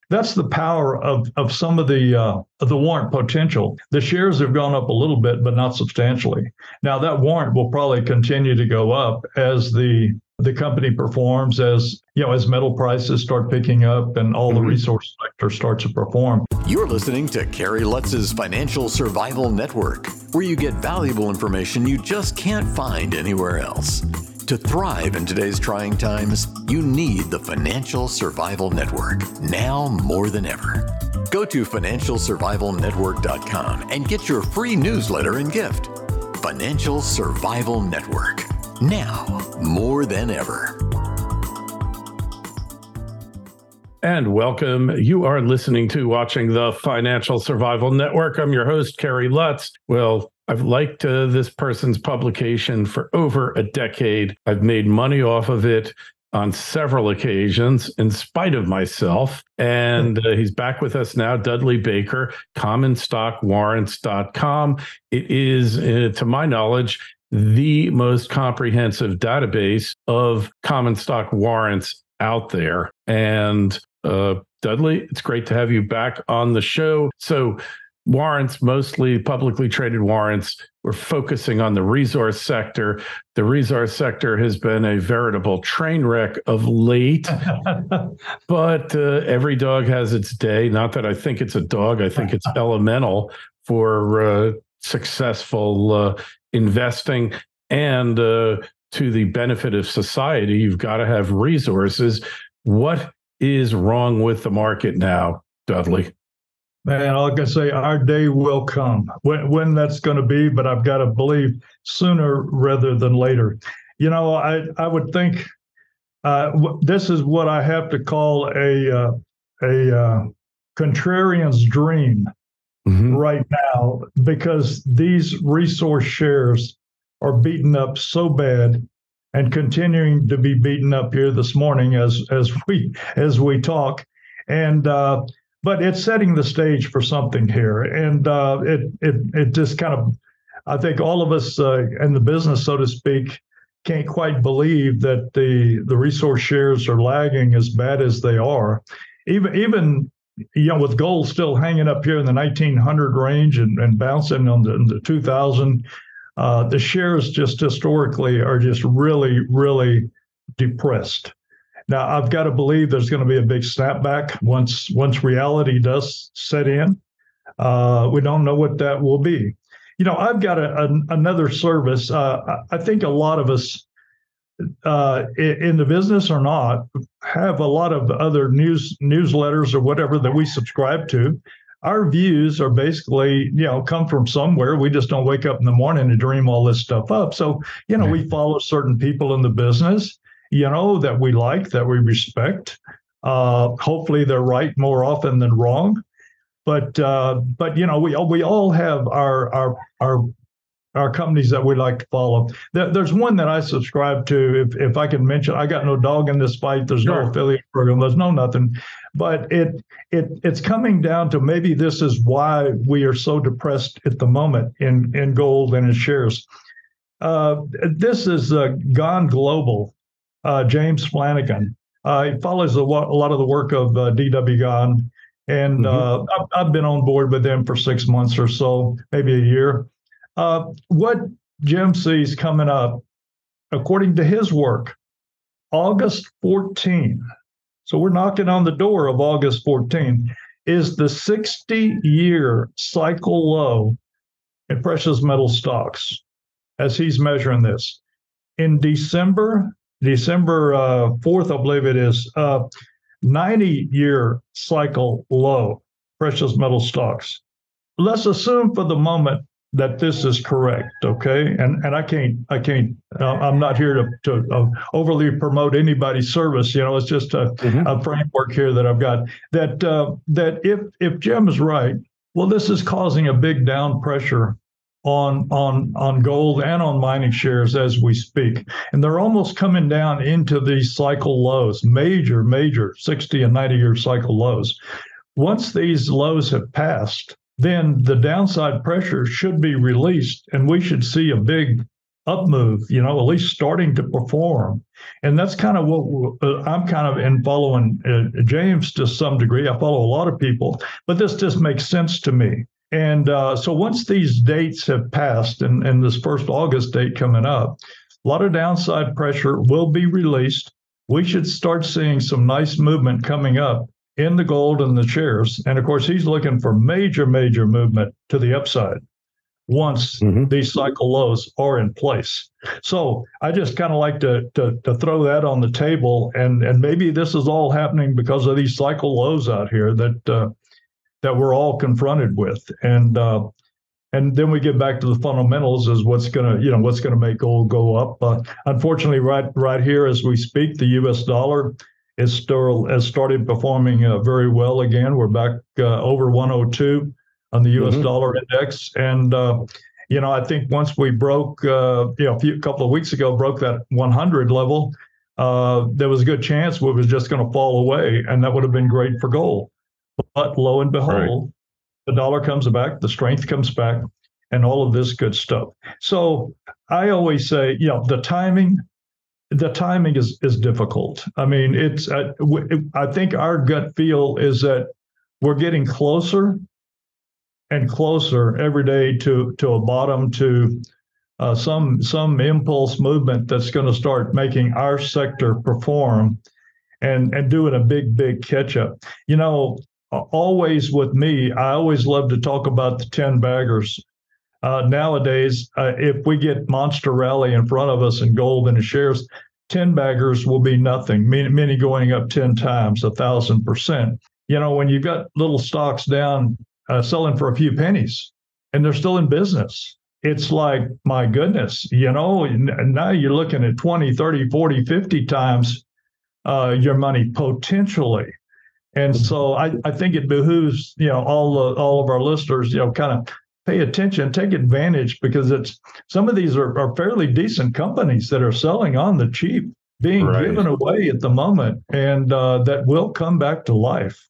that's the power of some of the warrant potential. The shares have gone up a little bit, but not substantially. Now that warrant will probably continue to go up as the company performs, as as metal prices start picking up and all the resource sector starts to perform. You're listening to Kerry Lutz's Financial Survival Network, where you get valuable information you just can't find anywhere else. To thrive in today's trying times, you need the Financial Survival Network, now more than ever. Go to financialsurvivalnetwork.com and get your free newsletter and gift. Financial Survival Network, now more than ever. And welcome. You are listening to watching the Financial Survival Network. I'm your host, Kerry Lutz. Well, I've liked this person's publication for over a decade. I've made money off of it on several occasions, in spite of myself. And he's back with us now, Dudley Baker, CommonStockWarrants.com. It is, to my knowledge, the most comprehensive database of common stock warrants out there. And Dudley, it's great to have you back on the show. So warrants, mostly publicly traded warrants, we're focusing on the resource sector. The resource sector has been a veritable train wreck of late, but every dog has its day. Not that I think it's a dog. I think it's elemental for successful investing and to the benefit of society. You've got to have resources. What is wrong with the market now, Dudley? Man, all I can say, our day will come. When that's going to be, but I've got to believe sooner rather than later. I would think this is what I have to call a contrarian's dream right now, because these resource shares are beaten up so bad and continuing to be beaten up here this morning as we talk. And but it's setting the stage for something here, and it just kind of, I think all of us in the business, so to speak, can't quite believe that the resource shares are lagging as bad as they are. Even with gold still hanging up here in the 1900 range and bouncing on the 2000, the shares just historically are just really, really depressed. Now, I've got to believe there's going to be a big snapback once reality does set in. We don't know what that will be. I've got another service. I think a lot of us in the business or not have a lot of other newsletters or whatever that we subscribe to. Our views are basically, come from somewhere. We just don't wake up in the morning and dream all this stuff up. So, we follow certain people in the business, that we like, that we respect. Hopefully they're right more often than wrong. But we all have our companies that we like to follow. There's one that I subscribe to, if I can mention. I got no dog in this fight. There's no affiliate program. There's no nothing. But it's coming down to, maybe this is why we are so depressed at the moment in gold and in shares. This is Gone Global. James Flanagan. He follows a lot of the work of D.W. Gone, and I've been on board with them for 6 months or so, maybe a year. What Jim sees coming up, according to his work, August 14, so we're knocking on the door of August 14, is the 60-year cycle low in precious metal stocks, as he's measuring this. In December 4th, I believe it is, 90-year cycle low, precious metal stocks. Let's assume for the moment that this is correct, okay? And I can't. I'm not here to overly promote anybody's service. It's just a framework here that I've got. That if Jim is right, well, this is causing a big down pressure on gold and on mining shares as we speak. And they're almost coming down into these cycle lows, major 60 and 90-year cycle lows. Once these lows have passed, then the downside pressure should be released, and we should see a big up move, at least starting to perform. And that's kind of what I'm kind of in following James to some degree. I follow a lot of people, but this just makes sense to me. And so once these dates have passed and this first August date coming up, a lot of downside pressure will be released. We should start seeing some nice movement coming up in the gold and the shares. And of course, he's looking for major movement to the upside once these cycle lows are in place. So I just kind of like to throw that on the table. And maybe this is all happening because of these cycle lows out here that we're all confronted with. And then we get back to the fundamentals is what's going to make gold go up. Unfortunately, right here as we speak, the U.S. dollar has started performing very well again. We're back over 102 on the U.S. dollar index, and I think once we broke, a couple of weeks ago, broke that 100 level, there was a good chance we was just going to fall away, and that would have been great for gold. But lo and behold, the dollar comes back, the strength comes back, and all of this good stuff. So I always say, the timing is difficult. I mean, I think our gut feel is that we're getting closer and closer every day to a bottom, to some impulse movement that's going to start making our sector perform and doing a big catch up. Always with me, I always love to talk about the 10 baggers. Nowadays, if we get monster rally in front of us in gold and in shares, 10 baggers will be nothing, many going up 10 times, 1,000%. When you've got little stocks down selling for a few pennies and they're still in business, it's like, my goodness, now you're looking at 20, 30, 40, 50 times your money potentially. And so I think it behooves, all of our listeners, kind of pay attention, take advantage, because some of these are fairly decent companies that are selling on the cheap, being given away at the moment, and that will come back to life.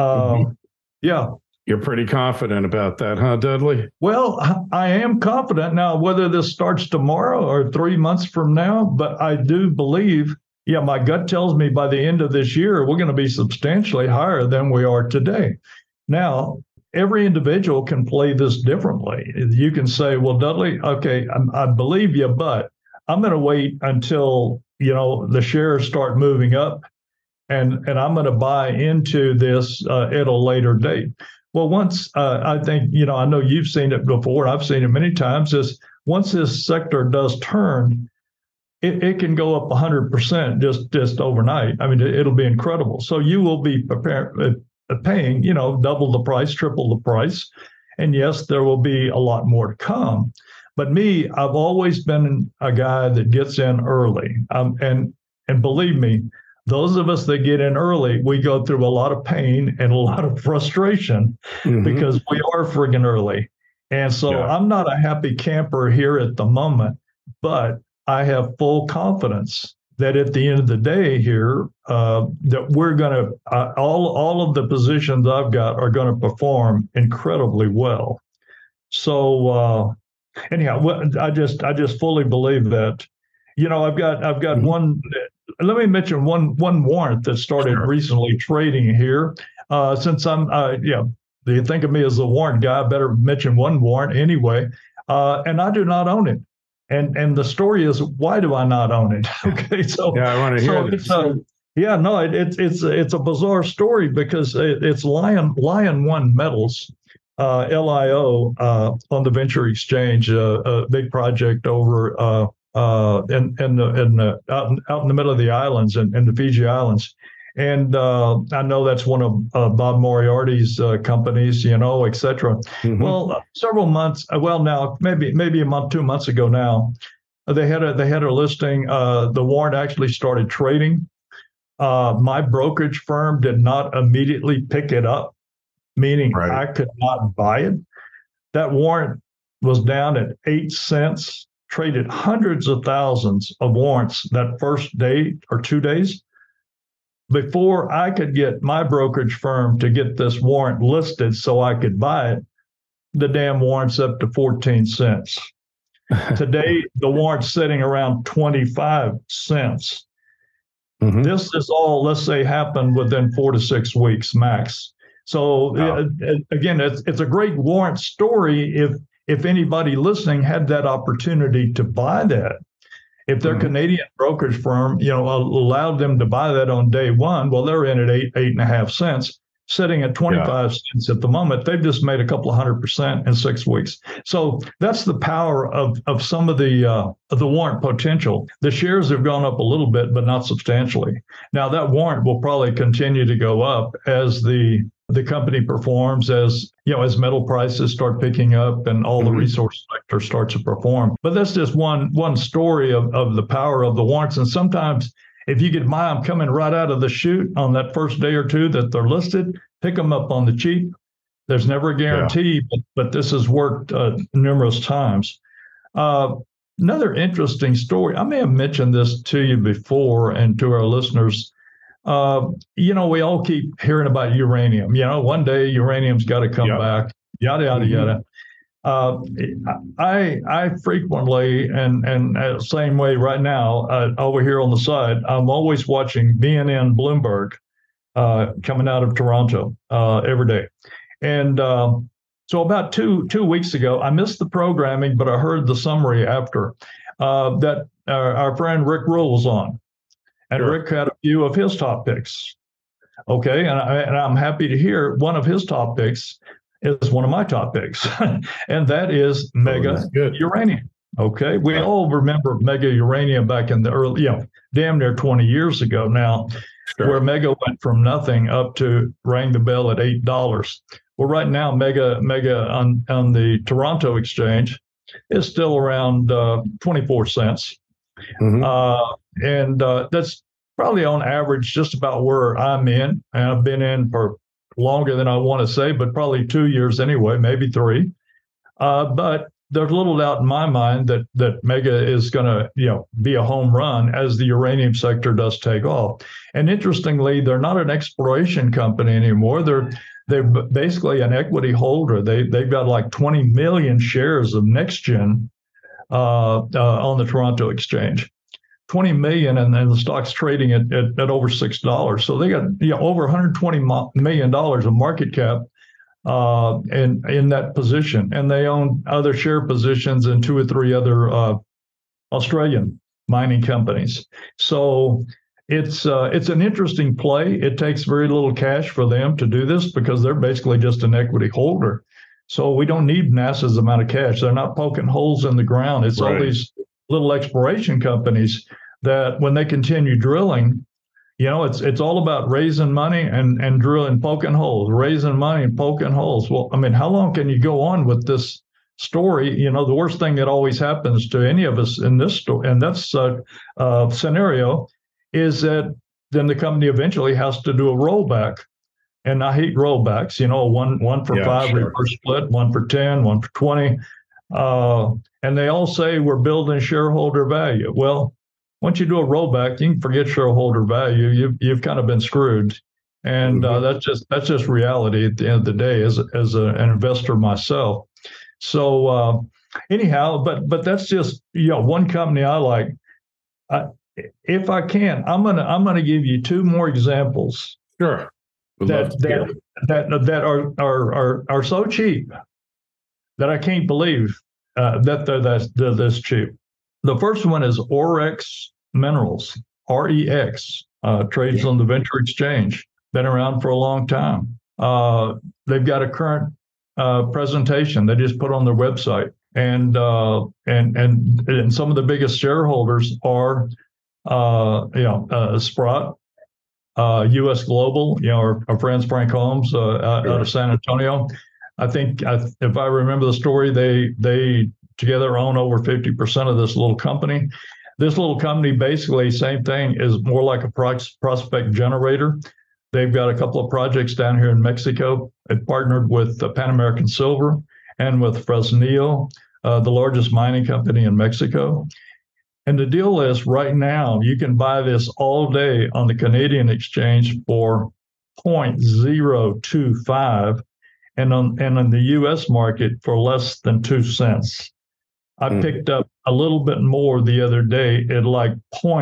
Yeah. You're pretty confident about that, huh, Dudley? Well, I am confident now, whether this starts tomorrow or 3 months from now, but I do believe, my gut tells me by the end of this year, we're going to be substantially higher than we are today. Now, every individual can play this differently. You can say, well, Dudley, okay, I believe you, but I'm going to wait until, the shares start moving up and I'm going to buy into this at a later date. Well, once I think, I know you've seen it before, I've seen it many times, is once this sector does turn, it can go up 100% just overnight. I mean, it'll be incredible. So you will be paying, double the price, triple the price. And yes, there will be a lot more to come. But me, I've always been a guy that gets in early. And believe me, those of us that get in early, we go through a lot of pain and a lot of frustration because we are friggin' early. And so I'm not a happy camper here at the moment, but I have full confidence that at the end of the day here, that we're going to, all of the positions I've got are going to perform incredibly well. So anyhow, I just fully believe that. I've got one. Let me mention one warrant that started recently trading here. Since I'm, they think of me as a warrant guy, I better mention one warrant anyway. And I do not own it. And the story is, why do I not own it? Okay, so I want to hear this. It's a bizarre story because it's Lion One Metals, LIO, on the Venture Exchange, a big project over out in the middle of the islands and the Fiji Islands. And I know that's one of Bob Moriarty's companies, et cetera. Well, several months, now maybe a month, 2 months ago now, they had a listing. The warrant actually started trading. My brokerage firm did not immediately pick it up, meaning I could not buy it. That warrant was down at 8 cents, traded hundreds of thousands of warrants that first day or 2 days. Before I could get my brokerage firm to get this warrant listed so I could buy it, the damn warrant's up to 14 cents. Today, the warrant's sitting around 25 cents. Mhm. This is all, let's say, happened within 4 to 6 weeks max. So Wow. again, it's a great warrant story if anybody listening had that opportunity to buy that. If their Canadian brokerage firm, allowed them to buy that on day one, well, they're in at 8.5 cents, sitting at 25 cents at the moment. They've just made a couple of 100% in 6 weeks. So that's the power of some of the warrant potential. The shares have gone up a little bit, but not substantially. Now that warrant will probably continue to go up as the company performs, as metal prices start picking up and all the resource sector starts to perform. But that's just one story of the power of the warrants. And sometimes if you get buy them coming right out of the chute on that first day or two that they're listed, pick them up on the cheap. There's never a guarantee, but this has worked numerous times. Another interesting story, I may have mentioned this to you before and to our listeners. We all keep hearing about uranium. One day uranium's got to come back, yada, yada, yada. I frequently, and same way right now, over here on the side, I'm always watching BNN Bloomberg coming out of Toronto every day. And so about two weeks ago, I missed the programming, but I heard the summary after that our friend Rick Rule was on. And sure. Rick had a few of his top picks. Okay, and I'm happy to hear one of his top picks is one of my top picks, and that is Mega Uranium. Okay, we all remember Mega Uranium back in the early, damn near 20 years ago now, where Mega went from nothing up to rang the bell at $8. Well, right now, Mega on the Toronto exchange is still around 24 cents. And that's probably on average just about where I'm in. And I've been in for longer than I want to say, but probably 2 years anyway, maybe 3. But there's little doubt in my mind that Mega is going to be a home run as the uranium sector does take off. And interestingly, they're not an exploration company anymore. They're basically an equity holder. They've got like 20 million shares of NextGen on the Toronto exchange. 20 million, and then the stock's trading at over $6. So they got over $120 million of market cap in that position, and they own other share positions in 2 or 3 other Australian mining companies. So it's an interesting play. It takes very little cash for them to do this because they're basically just an equity holder. So we don't need NASA's amount of cash. They're not poking holes in the ground. It's all these little exploration companies that when they continue drilling, it's all about raising money and drilling, poking holes, raising money and poking holes. Well, I mean, how long can you go on with this story? The worst thing that always happens to any of us in this story, and that's scenario, is that then the company eventually has to do a rollback. And I hate rollbacks, one for 5 reverse split, 1 for 10, 1 for 20. And they all say we're building shareholder value. Well, once you do a rollback, you can forget shareholder value. You've kind of been screwed. And that's just reality at the end of the day as an investor myself. So anyhow, but that's just one company I like. If I can, I'm gonna give you 2 more examples. Sure. That are so cheap that I can't believe that they're this cheap. The first one is Orex Minerals, REX, trades on the Venture Exchange. Been around for a long time. They've got a current presentation they just put on their website, and some of the biggest shareholders are Sprott, U.S. Global, our friends Frank Holmes out of San Antonio. I think if I remember the story, they together own over 50% of this little company. This little company, basically, same thing, is more like a prospect generator. They've got a couple of projects down here in Mexico. It partnered with Pan American Silver and with Fresnillo, the largest mining company in Mexico. And the deal is right now, you can buy this all day on the Canadian exchange for 0.025 and on the U.S. market for less than 2 cents. I picked up a little bit more the other day at like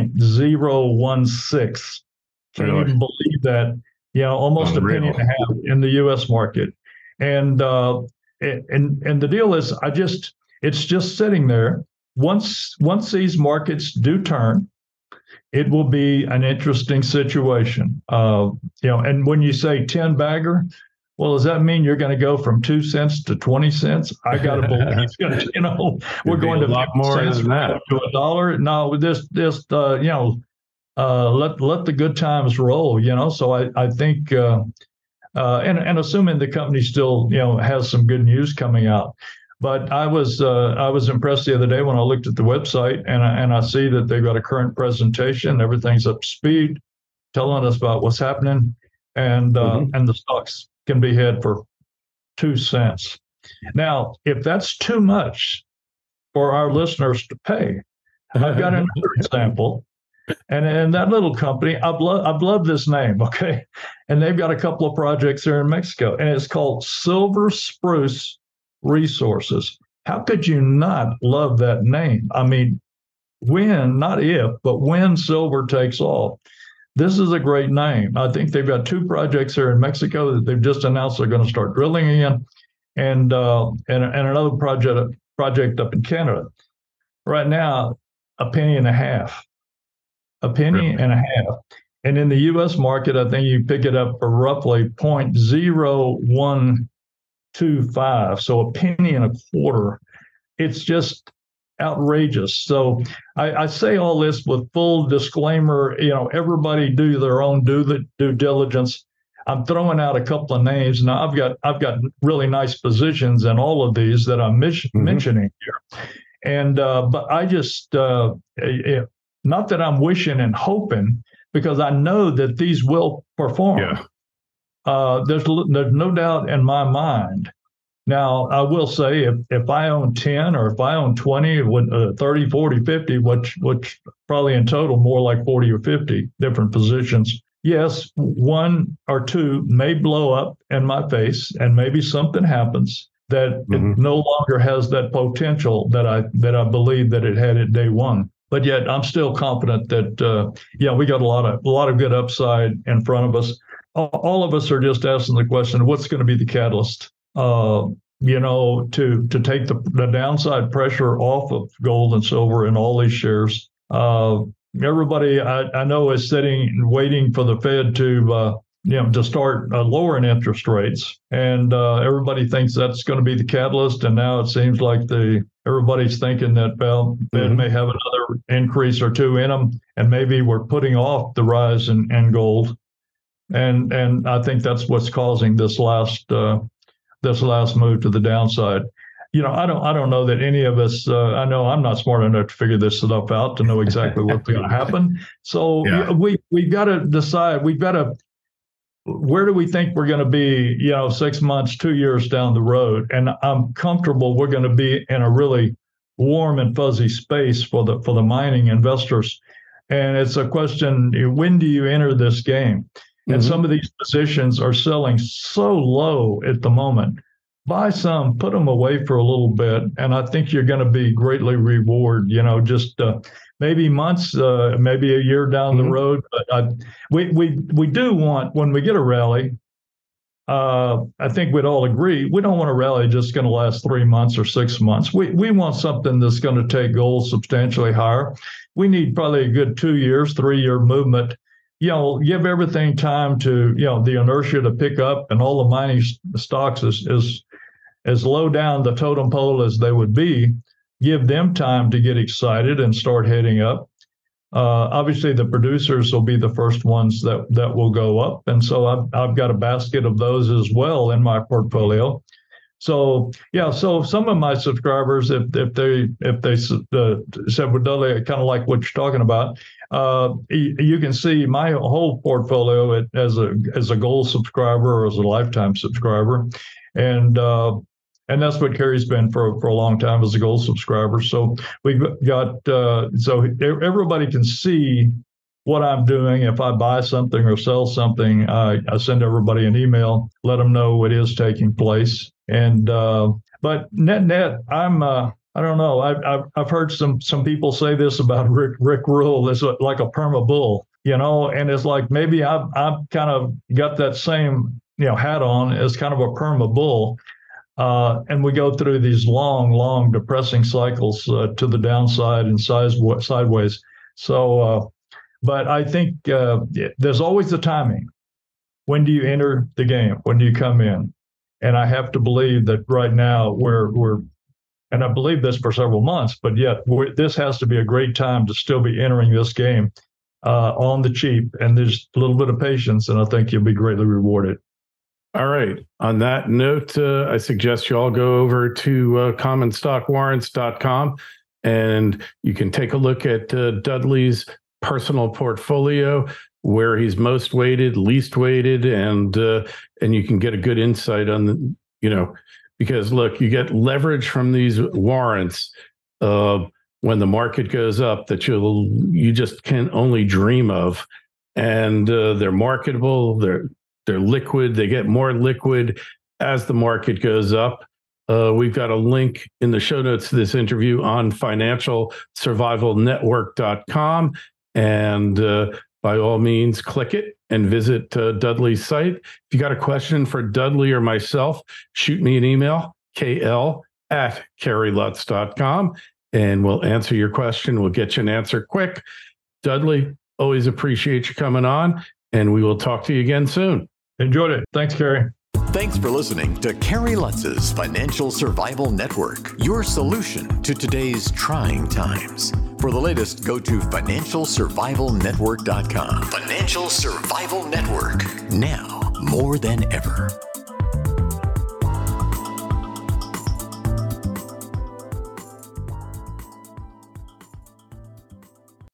0.016. Can't even believe that. Almost a penny and a half in the U.S. market, and the deal is, it's just sitting there. Once these markets do turn, it will be an interesting situation. And when you say 10 bagger, well, does that mean you're going to go from 2 cents to 20 cents? I got to believe it's going to, we're going to a lot more than that to $1. No, let the good times roll. So I think, and assuming the company still, has some good news coming out. But I was impressed the other day when I looked at the website and I see that they've got a current presentation. Everything's up to speed, telling us about what's happening, and the stocks can be had for 2 cents. Now, if that's too much for our listeners to pay, I've got another example. And that little company, I've loved this name, okay? And they've got a couple of projects there in Mexico, and it's called Silver Spruce Resources. How could you not love that name? I mean, when, not if, but when silver takes off, this is a great name. I think they've got 2 projects here in Mexico that they've just announced they're going to start drilling again, and another project up in Canada. Right now, a penny and a half. A penny and a half. And in the U.S. market, I think you pick it up for roughly 0.0125. So a penny and a quarter. It's just outrageous. So I say all this with full disclaimer. Everybody do their own due diligence. I'm throwing out a couple of names. Now I've got really nice positions in all of these that I'm mentioning here. And but I just not that I'm wishing and hoping, because I know that these will perform. Yeah. There's no doubt in my mind. Now, I will say if I own 10 or if I own 20, 30, 40, 50, which probably in total more like 40 or 50 different positions, yes, 1 or 2 may blow up in my face, and maybe something happens that it no longer has that potential that I believe that it had at day one. But yet, I'm still confident that we got a lot of good upside in front of us. All of us are just asking the question: what's going to be the catalyst? To take the downside pressure off of gold and silver and all these shares. Everybody I know is sitting and waiting for the Fed to start lowering interest rates, and everybody thinks that's going to be the catalyst. And now it seems like everybody's thinking that Fed may have another increase or 2 in them, and maybe we're putting off the rise in gold. And I think that's what's causing this last move to the downside. I don't know that any of us. I know I'm not smart enough to figure this stuff out to know exactly what's going to happen. So we've got to decide. Where do we think we're going to be, 6 months, 2 years down the road? And I'm comfortable we're going to be in a really warm and fuzzy space for the mining investors. And it's a question: when do you enter this game? And some of these positions are selling so low at the moment. Buy some, put them away for a little bit, and I think you're going to be greatly rewarded. Just maybe months, maybe a year down the road. But we do want, when we get a rally, I think we'd all agree, we don't want a rally just going to last 3 months or 6 months. We want something that's going to take gold substantially higher. We need probably a good 2 years, 3-year movement. Give everything time to, the inertia to pick up, and all the mining stocks as low down the totem pole as they would be. Give them time to get excited and start heading up. Obviously, the producers will be the first ones that will go up, and so I've got a basket of those as well in my portfolio. So so some of my subscribers, if they said, well, Dudley, I kind of like what you're talking about. You can see my whole portfolio as a gold subscriber or as a lifetime subscriber, and that's what Carrie's been for a long time, as a gold subscriber. So we've got so everybody can see what I'm doing. If I buy something or sell something, I send everybody an email, let them know what is taking place. And but net, I'm I don't know. I've heard some people say this about Rick Rule is like a perma bull, and it's like maybe I've kind of got that same hat on as kind of a perma bull, and we go through these long depressing cycles to the downside and sideways. So, but I think there's always the timing. When do you enter the game? When do you come in? And I have to believe that right now we're and I believe this for several months, but yet this has to be a great time to still be entering this game on the cheap. And there's a little bit of patience, and I think you'll be greatly rewarded. All right. On that note, I suggest you all go over to commonstockwarrants.com, and you can take a look at Dudley's personal portfolio, where he's most weighted, least weighted, and you can get a good insight on because look, you get leverage from these warrants when the market goes up that you just can only dream of, and they're marketable, they're liquid, they get more liquid as the market goes up. We've got a link in the show notes to this interview on financialsurvivalnetwork.com, and by all means, click it and visit Dudley's site. If you got a question for Dudley or myself, shoot me an email, kl@kerrylutz.com, and we'll answer your question. We'll get you an answer quick. Dudley, always appreciate you coming on, and we will talk to you again soon. Enjoyed it. Thanks, Kerry. Thanks for listening to Kerry Lutz's Financial Survival Network, your solution to today's trying times. For the latest, go to financialsurvivalnetwork.com. Financial Survival Network, now more than ever.